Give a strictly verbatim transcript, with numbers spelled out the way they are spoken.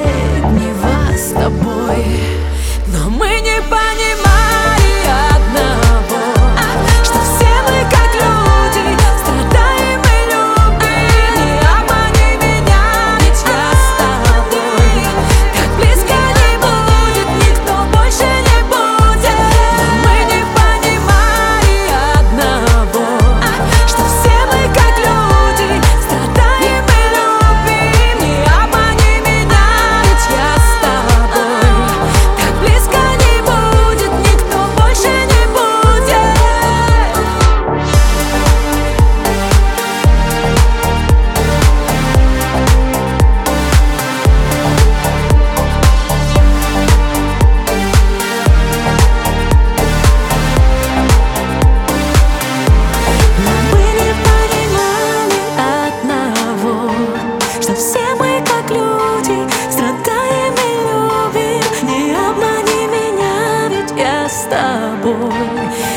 не вас с тобой. Но мы не понимали одного, что все мы как люди, страдаем и любим. Не обмани меня, ведь я с тобой. Так близко не будет, никто больше не будет. Но мы не понимали одного, что все мы как люди, страдаем и любим. Не обмани меня, ведь я с тобой. Так близко не будет, никто больше не будет. Мы не понимали одного, что все мы как люди, страдаем и любим. Не обмани меня, ведь я с тобой.